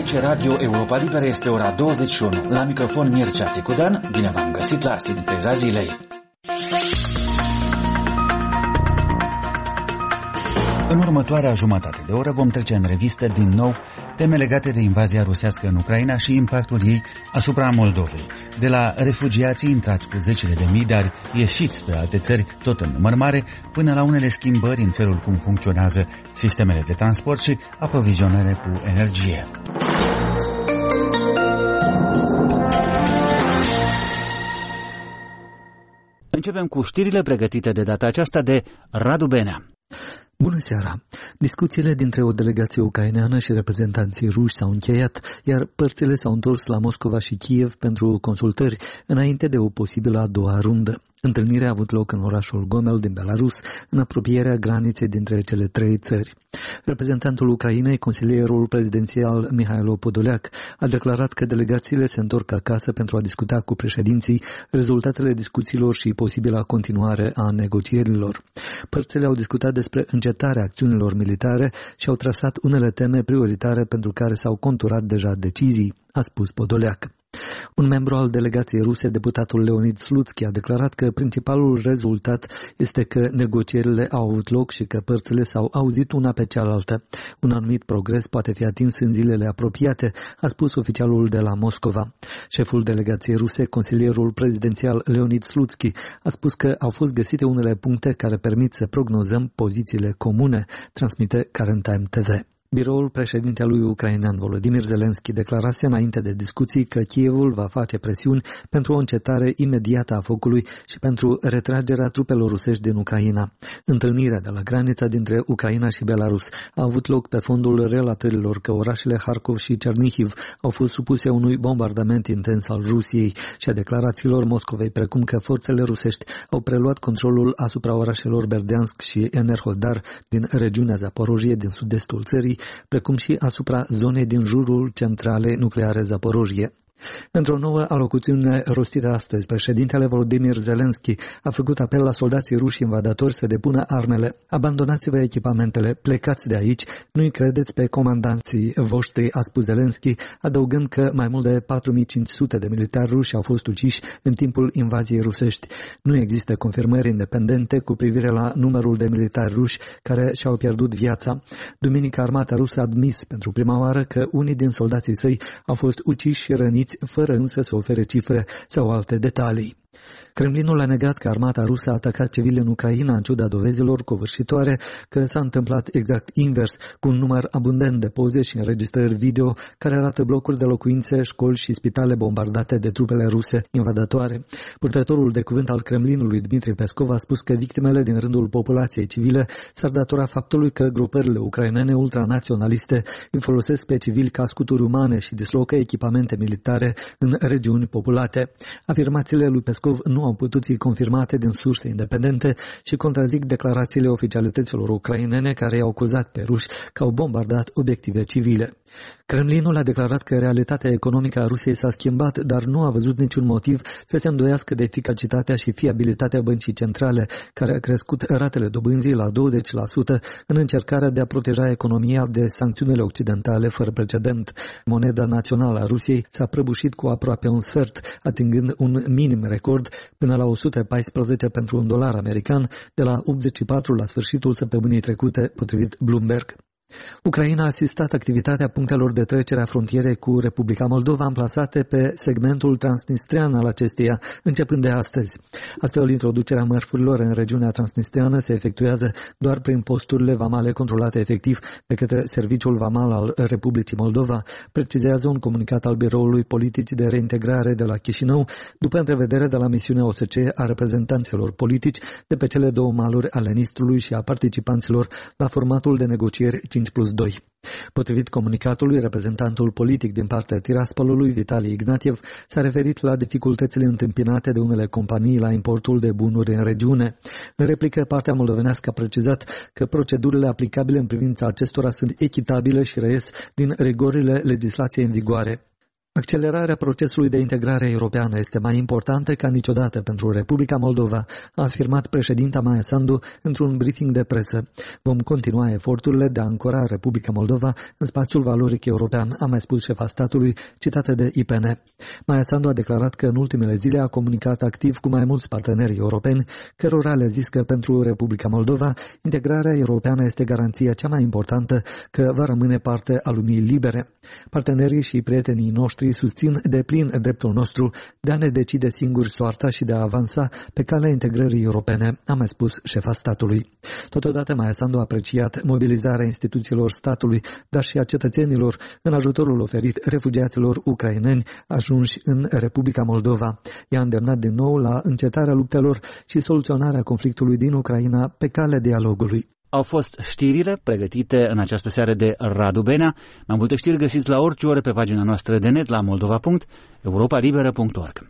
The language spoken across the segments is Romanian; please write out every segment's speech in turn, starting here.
Aici Radio Europa Liberă, este ora 21. La microfon Mircea Țicudan, bine v-am găsit la Sinteza Zilei. În următoarea jumătate de oră vom trece în revistă din nou teme legate de invazia rusească în Ucraina și impactul ei asupra Moldovei. De la refugiații intrați cu zecile de mii, dar ieșiți spre alte țări, tot în număr mare, până la unele schimbări în felul cum funcționează sistemele de transport și aprovizionare cu energie. Începem cu știrile pregătite de data aceasta de Radu Benea. Bună seara! Discuțiile dintre o delegație ucraineană și reprezentanții ruși s-au încheiat, iar părțile s-au întors la Moscova și Kiev pentru consultări, înainte de o posibilă a doua rundă. Întâlnirea a avut loc în orașul Gomel din Belarus, în apropierea graniței dintre cele trei țări. Reprezentantul Ucrainei, consilierul prezidențial Mihailo Podolyak, a declarat că delegațiile se întorc acasă pentru a discuta cu președinții rezultatele discuțiilor și posibila continuare a negocierilor. Părțile au discutat despre încetarea acțiunilor militare și au trasat unele teme prioritare pentru care s-au conturat deja decizii, a spus Podolyak. Un membru al delegației ruse, deputatul Leonid Slutsky, a declarat că principalul rezultat este că negocierile au avut loc și că părțile s-au auzit una pe cealaltă. Un anumit progres poate fi atins în zilele apropiate, a spus oficialul de la Moscova. Șeful delegației ruse, consilierul prezidențial Leonid Slutsky, a spus că au fost găsite unele puncte care permit să prognozăm pozițiile comune, transmite Current Time TV. Biroul președintelui ucrainean Volodymyr Zelensky declarase înainte de discuții că Kievul va face presiuni pentru o încetare imediată a focului și pentru retragerea trupelor rusești din Ucraina. Întâlnirea de la granița dintre Ucraina și Belarus a avut loc pe fondul relatărilor că orașele Harkov și Chernihiv au fost supuse unui bombardament intens al Rusiei și a declarațiilor Moscovei, precum că forțele rusești au preluat controlul asupra orașelor Berdiansk și Enerhodar din regiunea Zaporojie din sud-estul țării, precum și asupra zonei din jurul centralei nucleare Zaporojie. Într-o nouă alocuțiune rostită astăzi, președintele Volodymyr Zelensky a făcut apel la soldații ruși invadatori să depună armele. Abandonați-vă echipamentele, plecați de aici, nu-i credeți pe comandanții voștri, a spus Zelensky, adăugând că mai mult de 4500 de militari ruși au fost uciși în timpul invaziei rusești. Nu există confirmări independente cu privire la numărul de militari ruși care și-au pierdut viața. Duminică, armata rusă a admis pentru prima oară că unii din soldații săi au fost uciși și răniți, fără însă să ofere cifre sau alte detalii. Kremlinul a negat că armata rusă a atacat civili în Ucraina, în ciuda dovezilor covârșitoare că s-a întâmplat exact invers, cu un număr abundent de poze și înregistrări video care arată blocuri de locuințe, școli și spitale bombardate de trupele ruse invadatoare. Purtătorul de cuvânt al Kremlinului, Dmitri Peskov, a spus că victimele din rândul populației civile s-ar datora faptului că grupările ucrainene ultranaționaliste îi folosesc pe civili ca scuturi umane și dislocă echipamente militare în regiuni populate. Afirmațiile lui Peskov nu au putut fi confirmate din surse independente și contrazic declarațiile oficialităților ucrainene care i-au acuzat pe ruși că au bombardat obiective civile. Kremlinul a declarat că realitatea economică a Rusiei s-a schimbat, dar nu a văzut niciun motiv să se îndoiască de eficacitatea și fiabilitatea băncii centrale, care a crescut ratele dobânzii la 20% în încercarea de a proteja economia de sancțiunile occidentale fără precedent. Moneda națională a Rusiei s-a prăbușit cu aproape un sfert, atingând un minim record până la 114 pentru un dolar american, de la 84 la sfârșitul săptămânii trecute, potrivit Bloomberg. Ucraina a asistat activitatea punctelor de trecere a frontierei cu Republica Moldova amplasate pe segmentul transnistrian al acesteia, începând de astăzi. Astfel, introducerea mărfurilor în regiunea transnistriană se efectuează doar prin posturile vamale controlate efectiv de către Serviciul Vamal al Republicii Moldova, precizează un comunicat al Biroului Politic de Reintegrare de la Chișinău, după întrevedere de la misiunea OSCE a reprezentanților politici de pe cele două maluri ale Nistrului și a participanților la formatul de negocieri 5+2. Potrivit comunicatului, reprezentantul politic din partea Tiraspolului, Vitali Ignatiev, s-a referit la dificultățile întâmpinate de unele companii la importul de bunuri în regiune. În replică, partea moldovenească a precizat că procedurile aplicabile în privința acestora sunt echitabile și reies din rigorile legislației în vigoare. Accelerarea procesului de integrare europeană este mai importantă ca niciodată pentru Republica Moldova, a afirmat președinta Maia Sandu într-un briefing de presă. Vom continua eforturile de a ancora Republica Moldova în spațiul valoric european, a mai spus șefa statului, citată de IPN. Maia Sandu a declarat că în ultimele zile a comunicat activ cu mai mulți parteneri europeni, cărora le-a zis că pentru Republica Moldova integrarea europeană este garanția cea mai importantă că va rămâne parte a lumii libere. Partenerii și prietenii noștri susțin de plin dreptul nostru de a ne decide singuri soarta și de a avansa pe calea integrării europene, a mai spus șefa statului. Totodată Maia Sandu a apreciat mobilizarea instituțiilor statului, dar și a cetățenilor în ajutorul oferit refugiaților ucraineni ajunși în Republica Moldova. I-a îndemnat din nou la încetarea luptelor și soluționarea conflictului din Ucraina pe calea dialogului. Au fost știrile pregătite în această seară de Radu Benea. Mai multe știri găsiți la orice oră pe pagina noastră de net la moldova.europalibera.org.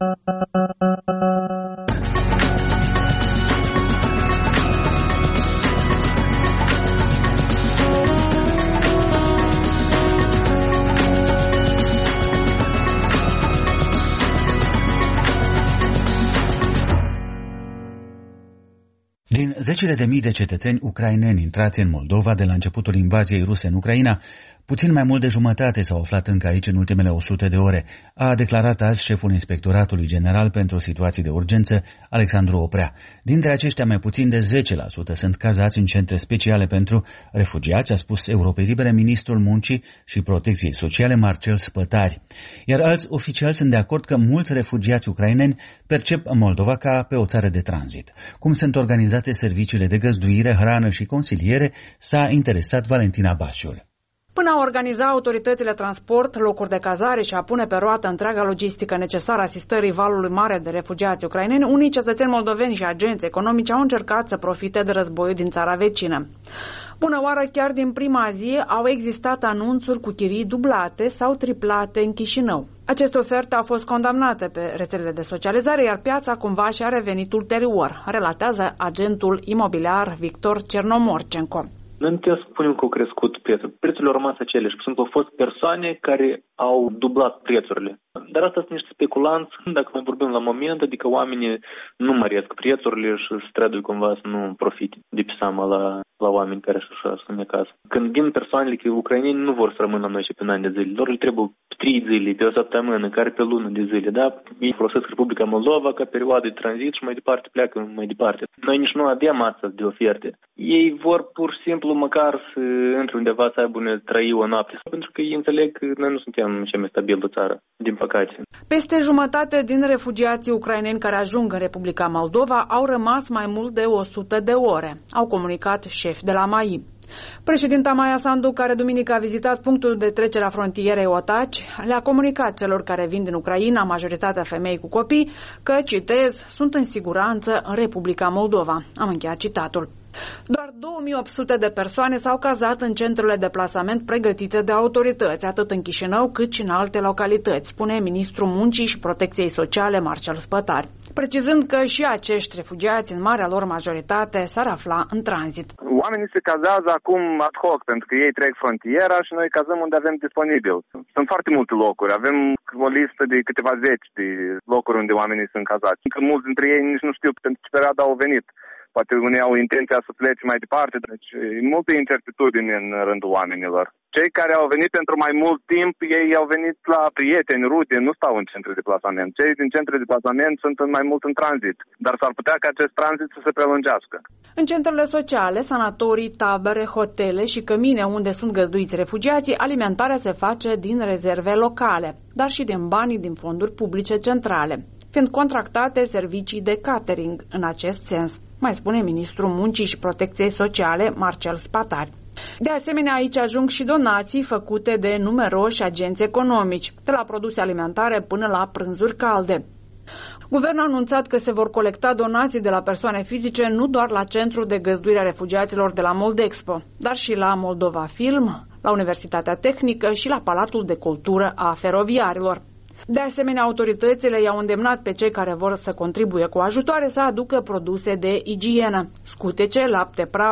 Din zecile de mii de cetățeni ucraineni intrați în Moldova de la începutul invaziei ruse în Ucraina, puțin mai mult de jumătate s-au aflat încă aici în ultimele 100 de ore, a declarat azi șeful Inspectoratului General pentru Situații de Urgență, Alexandru Oprea. Dintre aceștia, mai puțin de 10% sunt cazați în centre speciale pentru refugiați, a spus Europei Libere ministrul Muncii și Protecției Sociale, Marcel Spătari. Iar alți oficiali sunt de acord că mulți refugiați ucraineni percep Moldova ca pe o țară de tranzit. Cum sunt organizate serviciile de găzduire, hrană și consiliere, s-a interesat Valentina Basiul. Până a organiza autoritățile transport, locuri de cazare și a pune pe roată întreaga logistică necesară asistării valului mare de refugiați ucraineni, unii cetățeni moldoveni și agenți economici au încercat să profite de războiul din țara vecină. Bună oară, chiar din prima zi au existat anunțuri cu chirii dublate sau triplate în Chișinău. Aceste oferte au fost condamnate pe rețelele de socializare, iar piața cumva și-a revenit ulterior, relatează agentul imobiliar Victor Cernomorcenco. Noi nu putem să spunem că au crescut prețul. Prețurile au rămas aceleași. Pur și simplu au fost persoane care au dublat prețurile. Dar asta sunt niște speculanți. Dacă noi vorbim la moment, adică oamenii nu măresc prețurile și se străduie cumva să nu profite de pe seama la oameni care sunt acasă. Când vin persoanele că ucraineni nu vor să rămână la noi și pe ani de zile. Lor le trebuie 3 zile, pe o săptămână, care pe lună de zile. Da? Ei folosesc Republica Moldova ca perioadă de tranzit și mai departe pleacă mai departe. Noi nici nu avem astfel de oferte. Ei vor pur și simplu măcar să intre undeva să aibă trăi o noapte. Pentru că ei înțeleg că noi nu suntem cea mai stabilă țară, din păcate. Peste jumătate din refugiații ucraineni care ajung în Republica Moldova au rămas mai mult de 100 de ore, au comunicat șefi de la MAI. Președinta Maia Sandu, care duminică a vizitat punctul de trecere a frontierei Otaci, le-a comunicat celor care vin din Ucraina, majoritatea femei cu copii, că, citez, sunt în siguranță în Republica Moldova. Am încheiat citatul. Doar 2800 de persoane s-au cazat în centrele de plasament pregătite de autorități, atât în Chișinău cât și în alte localități, spune ministrul Muncii și Protecției Sociale Marcel Spătari, precizând că și acești refugiați, în marea lor majoritate, s-ar afla în tranzit. Oamenii se cazează acum ad hoc, pentru că ei trec frontiera și noi cazăm unde avem disponibil. Sunt foarte multe locuri, avem o listă de câteva zeci de locuri unde oamenii sunt cazați. Că mulți dintre ei nici nu știu pentru ce perioadă au venit. Poate unii au intenția să plece mai departe, deci e multă incertitudine în rândul oamenilor. Cei care au venit pentru mai mult timp, ei au venit la prieteni, rude, nu stau în centre de plasament. Cei din centre de plasament sunt mai mult în tranzit, dar s-ar putea ca acest tranzit să se prelungească. În centrele sociale, sanatorii, tabere, hotele și cămine unde sunt găzduiți refugiații, alimentarea se face din rezerve locale, dar și din banii din fonduri publice centrale, fiind contractate servicii de catering în acest sens, mai spune ministrul Muncii și Protecției Sociale Marcel Spătari. De asemenea, aici ajung și donații făcute de numeroși agenți economici, de la produse alimentare până la prânzuri calde. Guvernul a anunțat că se vor colecta donații de la persoane fizice nu doar la Centrul de Găzduire a Refugiaților de la Moldexpo, dar și la Moldova Film, la Universitatea Tehnică și la Palatul de Cultură a Feroviarilor. De asemenea, autoritățile i-au îndemnat pe cei care vor să contribuie cu ajutoare să aducă produse de igienă, scutece, lapte praf,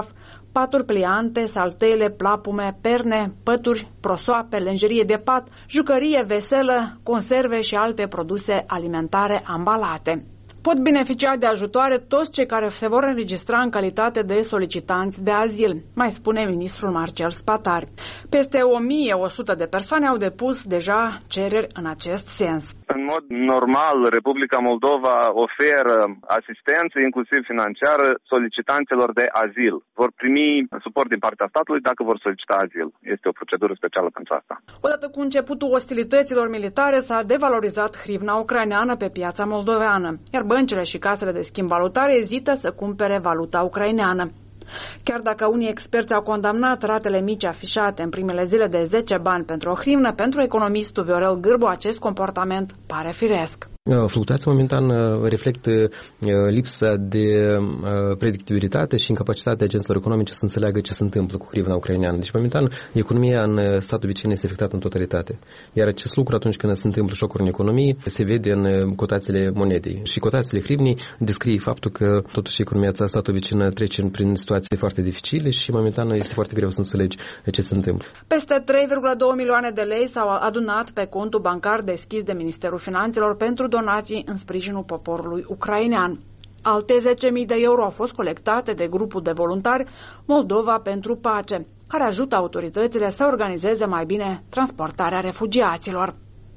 paturi pliante, saltele, plapume, perne, pături, prosoape, lenjerie de pat, jucărie, veselă, conserve și alte produse alimentare ambalate. Pot beneficia de ajutoare toți cei care se vor înregistra în calitate de solicitanți de azil, mai spune ministrul Marcel Spatari. Peste 1100 de persoane au depus deja cereri în acest sens. În mod normal, Republica Moldova oferă asistență, inclusiv financiară, solicitanților de azil. Vor primi suport din partea statului dacă vor solicita azil. Este o procedură specială pentru asta. Odată cu începutul ostilităților militare s-a devalorizat hrivna ucraineană pe piața moldoveană, iar băncile și casele de schimb valutar ezită să cumpere valuta ucraineană. Chiar dacă unii experți au condamnat ratele mici afișate în primele zile de 10 bani pentru o hrimnă, pentru economistul Viorel Gârbu acest comportament pare firesc. Fluctuația momentan reflectă lipsa de predictibilitate și incapacitatea agenților economice să înțeleagă ce se întâmplă cu hrivna ucraineană. Deci momentan economia în statul vecin este afectată în totalitate. Iar acest lucru atunci când se întâmplă șocuri în economie se vede în cotațiile monedei. Și cotațiile hrivnii descrie faptul că totuși economia statul vecin trece prin situații foarte dificile și momentan este foarte greu să înțelegi ce se întâmplă. Peste 3,2 milioane de lei s-au adunat pe contul bancar deschis de Ministerul Finanțelor pentru donații în sprijinul poporului ucrainean. Alte 10.000 de euro au fost colectate de grupul de voluntari Moldova pentru Pace, care ajută autoritățile să organizeze mai bine transportarea refugiaților.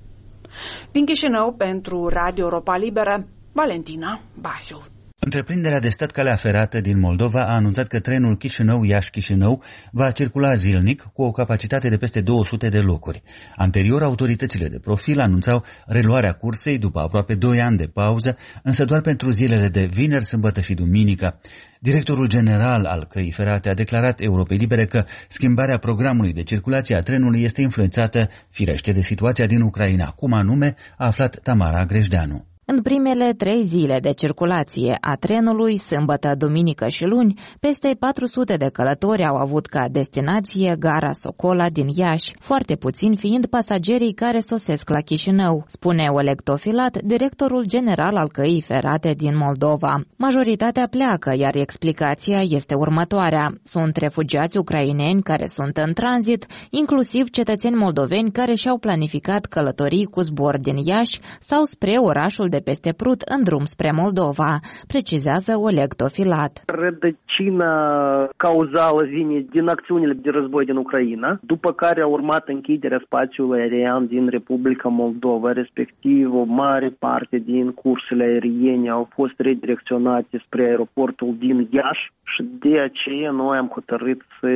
Din Chișinău, pentru Radio Europa Liberă, Valentina Basiu. Întreprinderea de stat Calea Ferată din Moldova a anunțat că trenul Chișinău-Iași-Chișinău va circula zilnic cu o capacitate de peste 200 de locuri. Anterior, autoritățile de profil anunțau reluarea cursei după aproape 2 ani de pauză, însă doar pentru zilele de vineri, sâmbătă și duminică. Directorul general al Căii Ferate a declarat Europei Libere că schimbarea programului de circulație a trenului este influențată, firește, de situația din Ucraina. Cum anume, a aflat Tamara Grejdeanu. În primele 3 zile de circulație a trenului, sâmbătă, duminică și luni, peste 400 de călători au avut ca destinație gara Socola din Iași, foarte puțini fiind pasagerii care sosesc la Chișinău, spune Oleg Tofilat, directorul general al Căii Ferate din Moldova. Majoritatea pleacă, iar explicația este următoarea. Sunt refugiați ucraineni care sunt în tranzit, inclusiv cetățeni moldoveni care și-au planificat călătorii cu zbor din Iași sau spre orașul de peste Prut în drum spre Moldova, precizează Oleg Tofilat. Rădăcina cauzală vine din acțiunile de război din Ucraina, după care a urmat închiderea spațiului aerian din Republica Moldova, respectiv o mare parte din cursele aeriene au fost redirecționate spre aeroportul din Iași și de aceea noi am hotărât să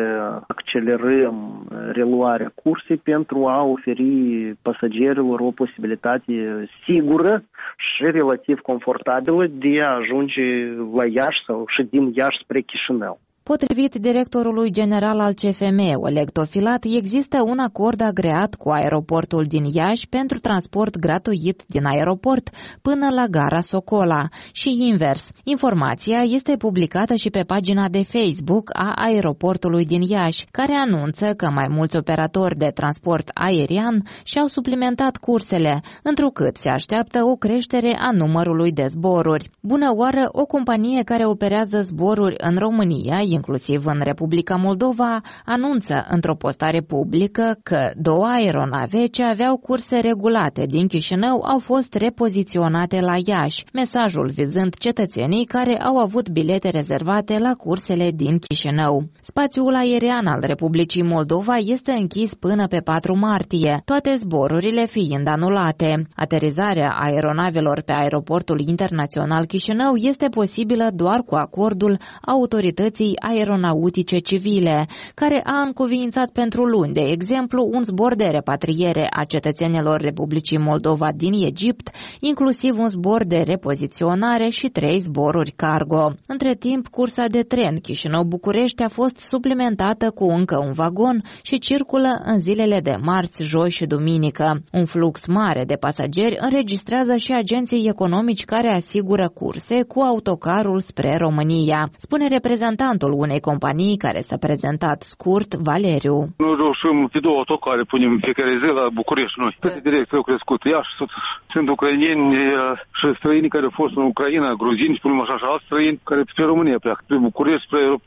accelerăm reluarea cursei pentru a oferi pasagerilor o posibilitate sigură și relativ confortabilă de a ajunge la Iași sau și din Iași spre Chișinău. Potrivit directorului general al CFM, Oleg Tofilat, există un acord agreat cu aeroportul din Iași pentru transport gratuit din aeroport până la gara Socola și invers. Informația este publicată și pe pagina de Facebook a aeroportului din Iași, care anunță că mai mulți operatori de transport aerian și-au suplimentat cursele, întrucât se așteaptă o creștere a numărului de zboruri. Bună oară, o companie care operează zboruri în România, inclusiv în Republica Moldova, anunță într-o postare publică că 2 aeronave ce aveau curse regulate din Chișinău au fost repoziționate la Iași, mesajul vizând cetățenii care au avut bilete rezervate la cursele din Chișinău. Spațiul aerian al Republicii Moldova este închis până pe 4 martie, toate zborurile fiind anulate. Aterizarea aeronavelor pe aeroportul internațional Chișinău este posibilă doar cu acordul autorității aeronautice civile, care a încuviințat pentru luni, de exemplu, un zbor de repatriere a cetățenilor Republicii Moldova din Egipt, inclusiv un zbor de repoziționare și 3 zboruri cargo. Între timp, cursa de tren Chișinău-București a fost suplimentată cu încă un vagon și circulă în zilele de marți, joi și duminică. Un flux mare de pasageri înregistrează și agenții economici care asigură curse cu autocarul spre România, spune reprezentantul unei companii care s-a prezentat scurt, Valeriu. Nu reușim pe 2 autocare, punem fiecare zi la București noi. Toate direcții au crescut. Iași sunt ucraineni și străini care au fost în Ucraina, gruzini, spunem așa, și alți străini care spre România pleacă, spre București, spre aeroport.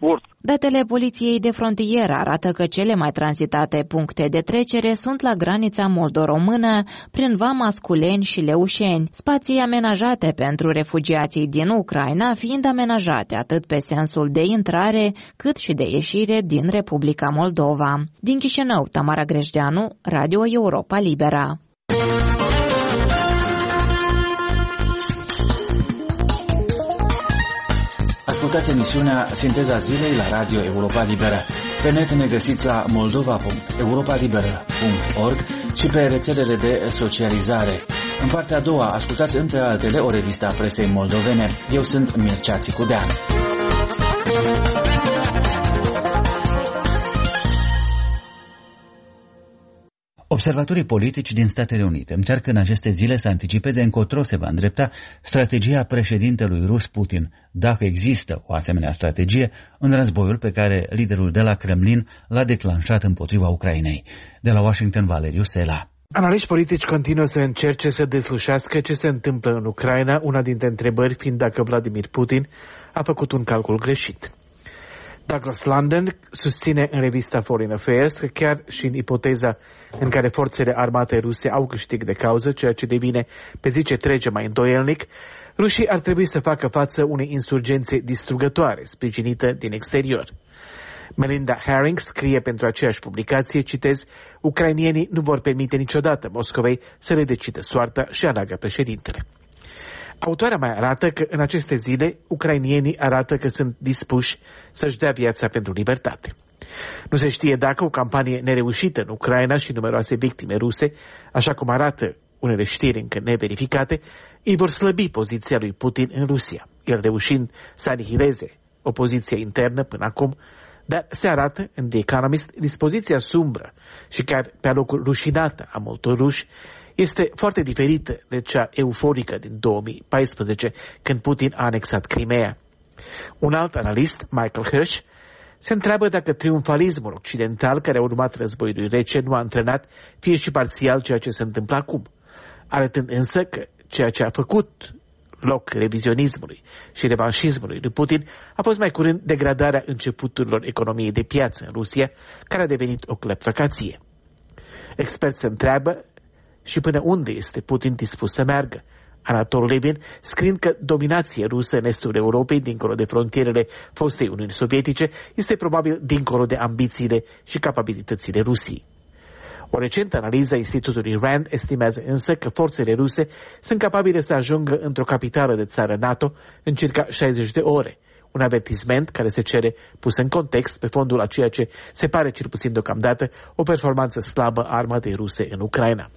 Datele Poliției de Frontieră arată că cele mai tranzitate puncte de trecere sunt la granița moldo-română, prin Vama Sculeni și Leușeni, spații amenajate pentru refugiații din Ucraina, fiind amenajate atât pe sensul de intrare, cât și de ieșire din Republica Moldova. Din Chișinău, Tamara Grejdeanu, Radio Europa Libera. Ascultați emisiunea Sinteza Zilei la Radio Europa Liberă. Pe net ne găsiți la moldova.europalibera.org și pe rețelele de socializare. În partea a doua, ascultați între altele o revistă a presei moldovene. Eu sunt Mircea Țicudean. Observatorii politici din Statele Unite încearcă în aceste zile să anticipeze încotro se va îndrepta strategia președintelui rus Putin, dacă există o asemenea strategie, în războiul pe care liderul de la Kremlin l-a declanșat împotriva Ucrainei. De la Washington, Valeriu Sela. Analiști politici continuă să încerce să deslușească ce se întâmplă în Ucraina, una dintre întrebări fiind dacă Vladimir Putin a făcut un calcul greșit. Douglas London susține în revista Foreign Affairs că chiar și în ipoteza în care forțele armate ruse au câștig de cauză, ceea ce devine pe zi ce trece mai îndoielnic, rușii ar trebui să facă față unei insurgențe distrugătoare, sprijinită din exterior. Melinda Herring scrie pentru aceeași publicație, citez, ucrainienii nu vor permite niciodată Moscovei să le decidă soarta și aleagă președintele. Autoarea mai arată că în aceste zile ucrainienii arată că sunt dispuși să-și dea viața pentru libertate. Nu se știe dacă o campanie nereușită în Ucraina și numeroase victime ruse, așa cum arată unele știri încă neverificate, îi vor slăbi poziția lui Putin în Rusia, el reușind să anihileze opoziția internă până acum, dar se arată în The Economist dispoziția sumbră și chiar pe alocul rușinată a multor ruși este foarte diferită de cea euforică din 2014, când Putin a anexat Crimea. Un alt analist, Michael Hirsch, se întreabă dacă triumfalismul occidental care a urmat războiului rece nu a antrenat fie și parțial ceea ce se întâmplă acum, arătând însă că ceea ce a făcut loc revizionismului și revanșismului lui Putin a fost mai curând degradarea începuturilor economiei de piață în Rusia, care a devenit o cleptocrație. Experți se întreabă și până unde este Putin dispus să meargă. Anatol Levin, scriind că dominația rusă în estul Europei, dincolo de frontierele fostei Uniuni Sovietice, este probabil dincolo de ambițiile și capabilitățile Rusiei. O recentă analiză a Institutului RAND estimează însă că forțele ruse sunt capabile să ajungă într-o capitală de țară NATO în circa 60 de ore, un avertisment care se cere pus în context pe fondul a ceea ce se pare cel puțin deocamdată o performanță slabă a armatei ruse în Ucraina.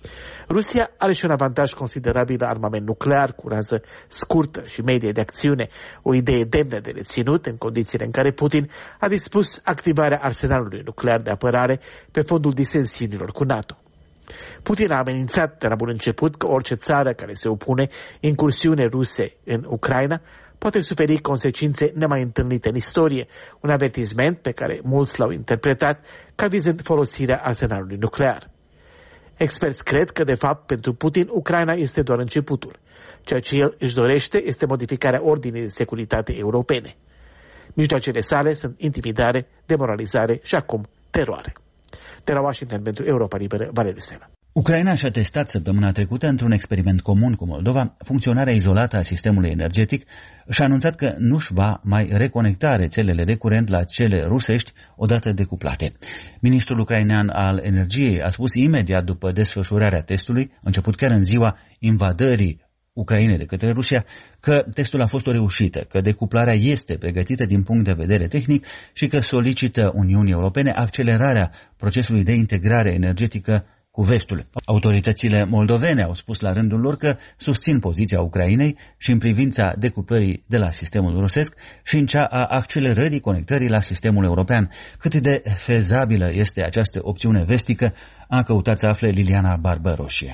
Rusia are și un avantaj considerabil la armament nuclear, cu rază scurtă și medie de acțiune, o idee demnă de reținut în condițiile în care Putin a dispus activarea arsenalului nuclear de apărare pe fondul disensiunilor cu NATO. Putin a amenințat de la bun început că orice țară care se opune incursiune ruse în Ucraina poate suferi consecințe nemai întâlnite în istorie, un avertisment pe care mulți l-au interpretat ca vizând folosirea arsenalului nuclear. Experți cred că, de fapt, pentru Putin, Ucraina este doar începutul. Ceea ce el își dorește este modificarea ordinii de securitate europene. Mijloacele sale sunt intimidare, demoralizare și acum teroare. De la Washington pentru Europa Liberă, Valeriu Sela. Ucraina și-a testat săptămâna trecută într-un experiment comun cu Moldova funcționarea izolată a sistemului energetic și a anunțat că nu-și va mai reconecta rețelele de curent la cele rusești odată decuplate. Ministrul ucrainean al energiei a spus imediat după desfășurarea testului, început chiar în ziua invadării Ucrainei de către Rusia, că testul a fost o reușită, că decuplarea este pregătită din punct de vedere tehnic și că solicită Uniunii Europene accelerarea procesului de integrare energetică cu vestul. Autoritățile moldovene au spus la rândul lor că susțin poziția Ucrainei și în privința decuplării de la sistemul rusesc și în cea a accelerării conectării la sistemul european. Cât de fezabilă este această opțiune vestică, a căutat să afle Liliana Barbăroșie.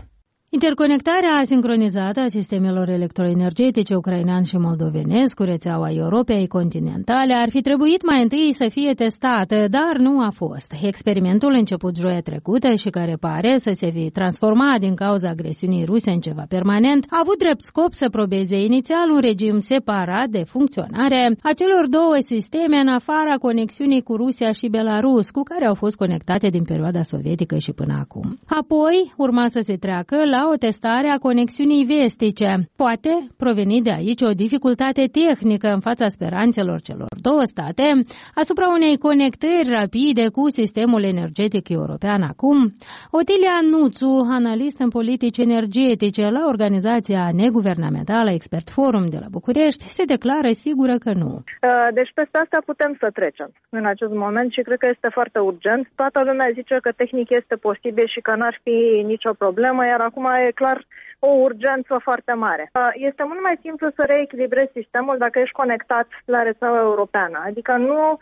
Interconectarea sincronizată a sistemelor electroenergetice ucrainean și moldovenesc cu rețeaua Europei continentale ar fi trebuit mai întâi să fie testată, dar nu a fost. Experimentul început joia trecută și care pare să se fi transformat din cauza agresiunii ruse în ceva permanent, a avut drept scop să probeze inițial un regim separat de funcționare a celor două sisteme în afara conexiunii cu Rusia și Belarus, cu care au fost conectate din perioada sovietică și până acum. Apoi urma să se treacă la o testare a conexiunii vestice. Poate proveni de aici o dificultate tehnică în fața speranțelor celor două state asupra unei conectări rapide cu sistemul energetic european acum. Otilia Nuțu, analist în politici energetice la organizația neguvernamentală Expert Forum de la București, se declară sigură că nu. Deci peste asta putem să trecem în acest moment și cred că este foarte urgent. Toată lumea zice că tehnic este posibil și că n-ar fi nicio problemă, iar acum e clar o urgență foarte mare. Este mult mai simplu să reechilibrezi sistemul dacă ești conectat la rețeaua europeană, adică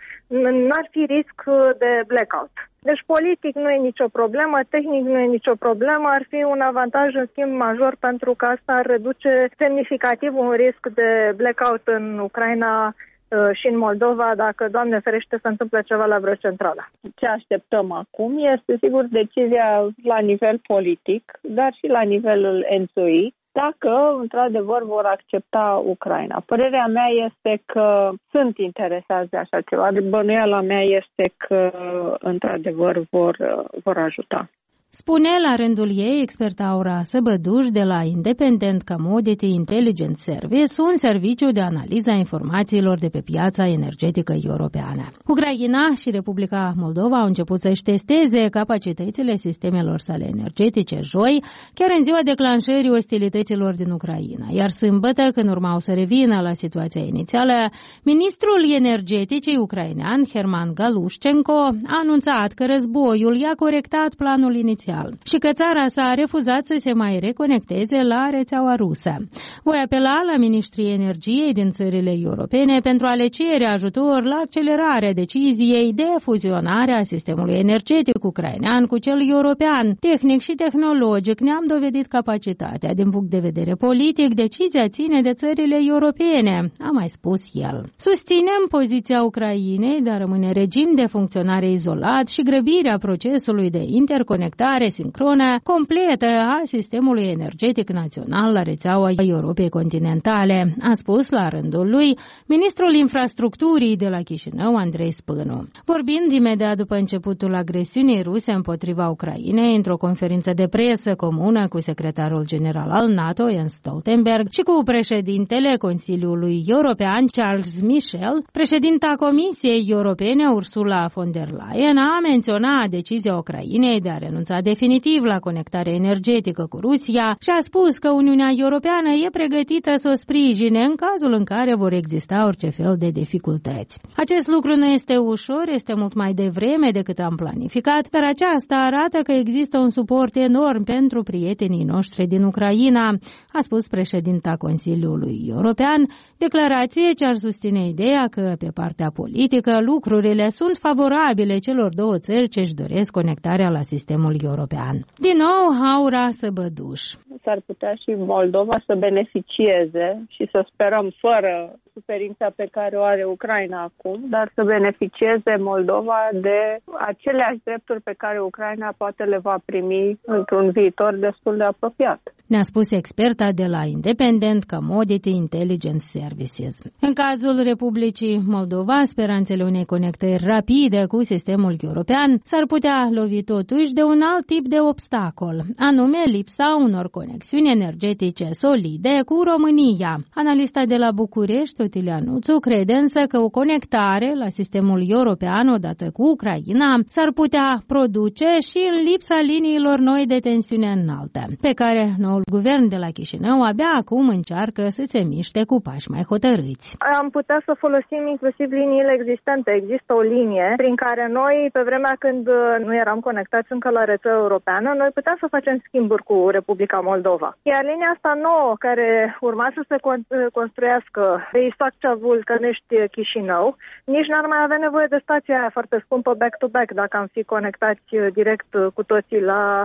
n-ar fi risc de blackout. Deci politic nu e nicio problemă, tehnic nu e nicio problemă, ar fi un avantaj în schimb major pentru că asta ar reduce semnificativ un risc de blackout în Ucraina și în Moldova, dacă, Doamne ferește, se întâmplă ceva la vreo centrală. Ce așteptăm acum este, sigur, decizia la nivel politic, dar și la nivelul ENTSO-I, dacă, într-adevăr, vor accepta Ucraina. Părerea mea este că sunt interesați de așa ceva. Bănuiala mea este că, într-adevăr, vor ajuta. Spune la rândul ei experta Aura Săbăduș de la Independent Commodity Intelligence Service, un serviciu de analiză a informațiilor de pe piața energetică europeană. Ucraina și Republica Moldova au început să-și testeze capacitățile sistemelor sale energetice joi, chiar în ziua declanșării ostilităților din Ucraina. Iar sâmbătă, când urmau să revină la situația inițială, ministrul energeticii ucrainean, Herman Galushchenko, a anunțat că războiul i-a corectat planul inițial și că țara sa a refuzat să se mai reconecteze la rețeaua rusă. Voi apela la ministrii energiei din țările europene pentru a le cere ajutor la accelerarea deciziei de fuzionare a sistemului energetic ucrainean cu cel european. Tehnic și tehnologic ne-am dovedit capacitatea. Din punct de vedere politic, decizia ține de țările europene, a mai spus el. Susținem poziția Ucrainei de a rămâne regim de funcționare izolat și grăbirea procesului de interconectare sincronă completă a sistemului energetic național la rețeaua Europei continentale, a spus la rândul lui ministrul infrastructurii de la Chișinău, Andrei Spânu. Vorbind imediat după începutul agresiunii ruse împotriva Ucrainei, într-o conferință de presă comună cu secretarul general al NATO, Jens Stoltenberg, și cu președintele Consiliului European, Charles Michel, președinta Comisiei Europene, Ursula von der Leyen, a menționat decizia Ucrainei de a renunța definitiv la conectarea energetică cu Rusia și a spus că Uniunea Europeană e pregătită să o sprijine în cazul în care vor exista orice fel de dificultăți. Acest lucru nu este ușor, este mult mai devreme decât am planificat, dar aceasta arată că există un suport enorm pentru prietenii noștri din Ucraina, a spus președinta Consiliului European, declarație ce ar susține ideea că, pe partea politică, lucrurile sunt favorabile celor două țări ce își doresc conectarea la sistemul european. Din nou, Aura Săbăduș. S-ar putea și Moldova să beneficieze și să sperăm fără suferința pe care o are Ucraina acum, dar să beneficieze Moldova de aceleași drepturi pe care Ucraina poate le va primi într-un viitor destul de apropiat. Ne-a spus experta de la Independent Commodity Intelligence Services. În cazul Republicii Moldova, speranțele unei conectări rapide cu sistemul european s-ar putea lovi totuși de un alt tip de obstacol, anume lipsa unor conexiuni energetice solide cu România. Analista de la București, Otilia Nuțu, crede însă că o conectare la sistemul european odată cu Ucraina s-ar putea produce și în lipsa liniilor noi de tensiune înaltă, pe care noul guvern de la Chișinău abia acum încearcă să se miște cu pași mai hotărâți. Am putea să folosim inclusiv liniile existente. Există o linie prin care noi, pe vremea când nu eram conectați încă la rețeaua europeană, noi puteam să facem schimburi cu Republica Moldova. Iar linia asta nouă, care urma să se construiască pe Isaccea Vulcănești-Chișinău, nici n-ar mai avea nevoie de stația aia foarte scumpă back-to-back dacă am fi conectați direct cu toții la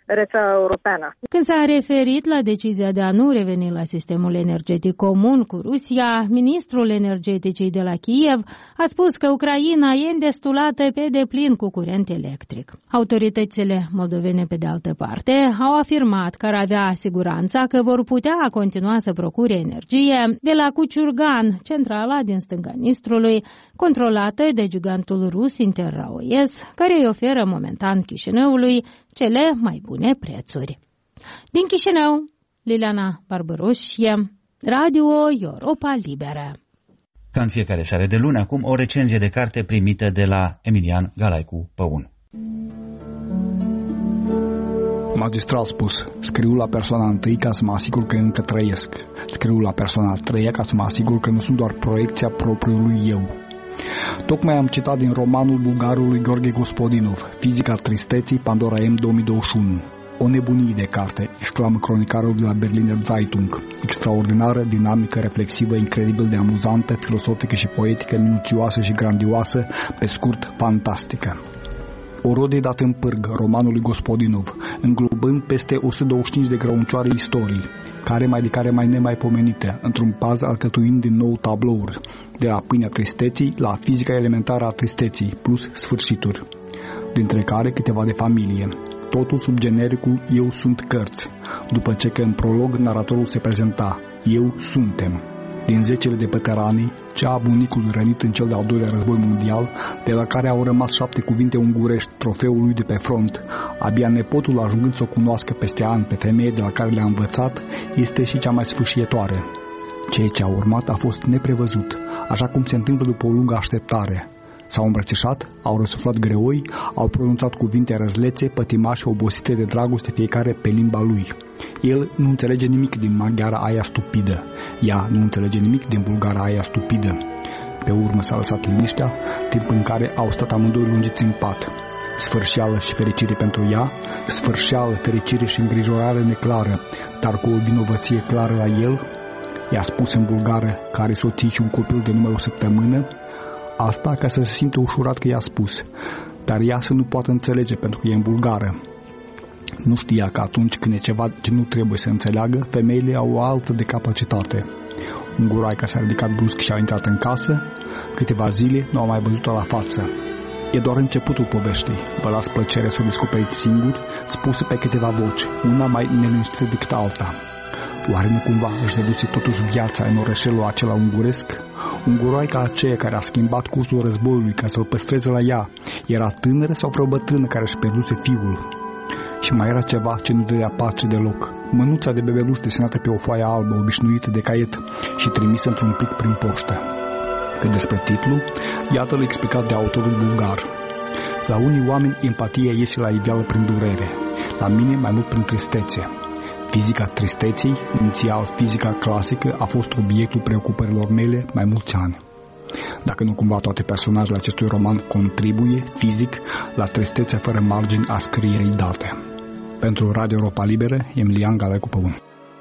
rețeaua europeană. Când s-a referit la decizia de a nu reveni la sistemul energetic comun cu Rusia, ministrul energeticii de la Kiev a spus că Ucraina e îndestulată pe deplin cu curent electric. Autoritățile moldovene, pe de altă parte, au afirmat că ar avea siguranța că vor putea continua să procure energie de la Cuciurgan, centrala din stânga Nistrului, controlată de gigantul rus Interraoes, care îi oferă momentan Chișinăului cele mai bune prețuri. Din Chișinău, Liliana Barbăroșie, Radio Europa Liberă. Ca în fiecare seară de luni, acum o recenzie de carte primită de la Emilian Galaicu Păun. Magistral spus, scriu la persoana întâi ca să mă asigur că încă trăiesc. Scriu la persoana a treia ca să mă asigur că nu sunt doar proiecția propriului eu. Tocmai am citat din romanul bulgarului Gheorghe Gospodinov, Fizica tristeții, Pandora M 2021. O nebunie de carte, exclamă cronicarul de la Berliner Zeitung. Extraordinară, dinamică, reflexivă, incredibil de amuzantă, filosofică și poetică, minuțioasă și grandioasă, pe scurt, fantastică. O rodie dat în pârg, romanul lui Gospodinov, înglobând peste 125 de grăuncioare istorii, care mai nemaipomenite, într-un paz alcătuind din nou tablouri, de la pâinea tristeții la fizica elementară a tristeții, plus sfârșituri, dintre care câteva de familie. Totul sub genericul Eu sunt cărți, după ce că în prolog naratorul se prezenta Eu suntem. Din zecile de veterani, cea a bunicului rănit în cel de-al doilea război mondial, de la care au rămas 7 cuvinte ungurești, trofeul lui de pe front, abia nepotul ajungând să o cunoască peste ani pe femeie de la care le-a învățat, este și cea mai sfârșietoare. Ceea ce a urmat a fost neprevăzut, așa cum se întâmplă după o lungă așteptare. S-au îmbrățișat, au răsuflat greoi, au pronunțat cuvinte răzlețe, pătimașe, obosite de dragoste, fiecare pe limba lui. El nu înțelege nimic din maghiara aia stupidă. Ea nu înțelege nimic din bulgara aia stupidă. Pe urmă s-a lăsat liniștea, timp în care au stat amândoi lungiți în pat. Sfârșeală și fericire pentru ea, sfârșeală, fericire și îngrijorare neclară, dar cu o vinovăție clară la el. I-a spus în bulgară că are soții și un copil de numai o săptămână. Asta ca să se simtă ușurat că i-a spus, dar ea să nu poată înțelege pentru că e în bulgară. Nu știa că atunci când e ceva ce nu trebuie să înțeleagă, femeile au o altă de capacitate. Unguroaica s-a ridicat brusc și a intrat în casă. Câteva zile nu a mai văzut-o la față. E doar începutul poveștii. Vă las plăcere să o descoperiți singuri, spuse pe câteva voci, una mai neliniștită decât alta. Oare nu cumva își dăduse totuși viața în orășelul acela unguresc? Unguroaica aceea care a schimbat cursul războiului ca să-l păstreze la ea, era tânără sau vreo bătrână care își pierduse fiul? Și mai era ceva ce nu dădea pace deloc. Mânuța de bebeluș desenată pe o foaie albă obișnuită de caiet și trimisă într-un plic prin poștă. Cât despre titlu, iată-l explicat de autorul bulgar. La unii oameni empatia iese la iveală prin durere, la mine mai mult prin tristețe. Fizica tristeței, inițial fizica clasică, a fost obiectul preocupărilor mele mai mulți ani. Dacă nu cumva toate personajele acestui roman contribuie, fizic, la tristețea fără margini a scrierii date. Pentru Radio Europa Liberă, Emilian Galaicu Păun.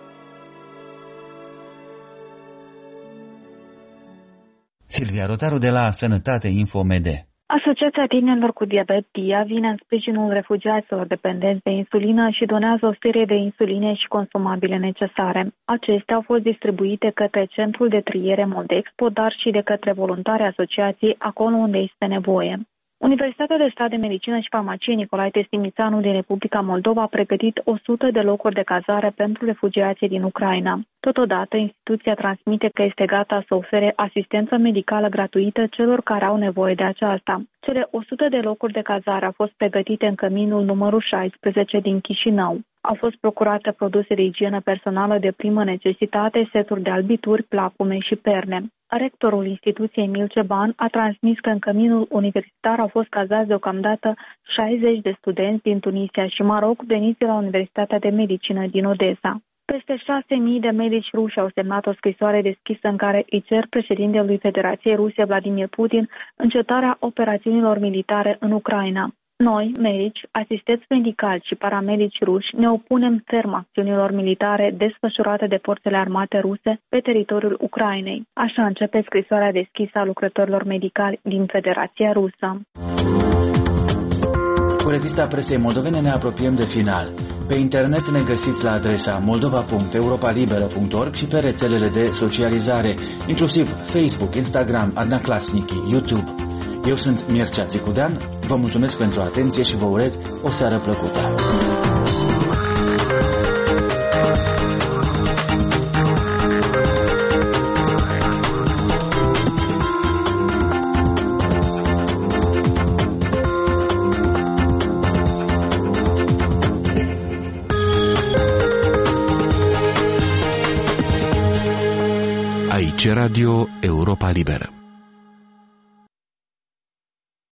Silvia Rotaru de la Sănătate Infomed. Asociația Tinerilor cu Diabet DIA vine în sprijinul refugiaților dependenți de insulină și donează o serie de insuline și consumabile necesare. Acestea au fost distribuite către Centrul de Triere Moldexpo, dar și de către voluntari asociații acolo unde este nevoie. Universitatea de Stat de Medicină și Farmacie Nicolae Testimițanu din Republica Moldova a pregătit 100 de locuri de cazare pentru refugiații din Ucraina. Totodată, instituția transmite că este gata să ofere asistență medicală gratuită celor care au nevoie de aceasta. Cele 100 de locuri de cazare au fost pregătite în căminul numărul 16 din Chișinău. Au fost procurate produse de igienă personală de primă necesitate, seturi de albituri, placume și perne. Rectorul instituției Emil Ceban a transmis că în căminul universitar au fost cazați deocamdată 60 de studenți din Tunisia și Maroc veniți de la Universitatea de Medicină din Odessa. Peste 6.000 de medici ruși au semnat o scrisoare deschisă în care îi cer președintelui Federației Ruse Vladimir Putin încetarea operațiunilor militare în Ucraina. Noi, medici, asistenți medicali și paramedici ruși, ne opunem ferm acțiunilor militare desfășurate de forțele armate ruse pe teritoriul Ucrainei. Așa începe scrisoarea deschisă a lucrătorilor medicali din Federația Rusă. Cu revista presei moldovene ne apropiem de final. Pe internet ne găsiți la adresa moldova.europalibera.org și pe rețelele de socializare, inclusiv Facebook, Instagram, Adnaclasnici, YouTube. Eu sunt Mircea Țicudean, vă mulțumesc pentru atenție și vă urez o seară plăcută. Radio Europa Liberă.